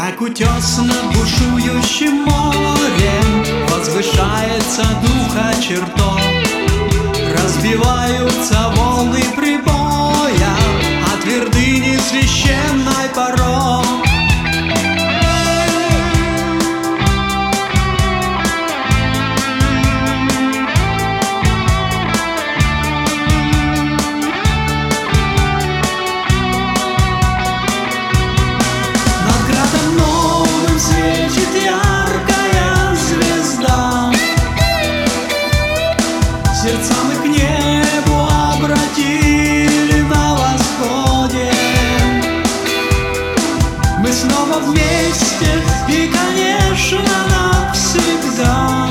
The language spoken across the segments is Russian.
Как утес над бушующим морем возвышается духа чертог. Разбиваются волны прибоя, а твердыни священной порог. Светит яркая звезда, сердца мы к небу обратили на восходе. Мы снова вместе и, конечно, навсегда.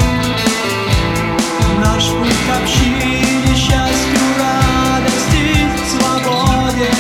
Наш путь к общине, счастью, радости, свободе.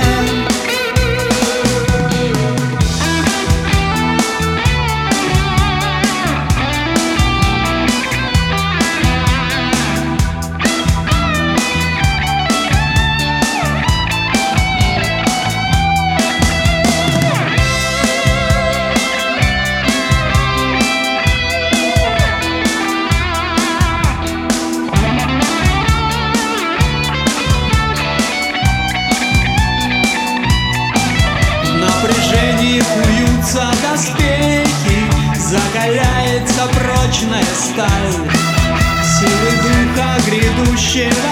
Куются доспехи, закаляется прочная сталь, силы духа грядущего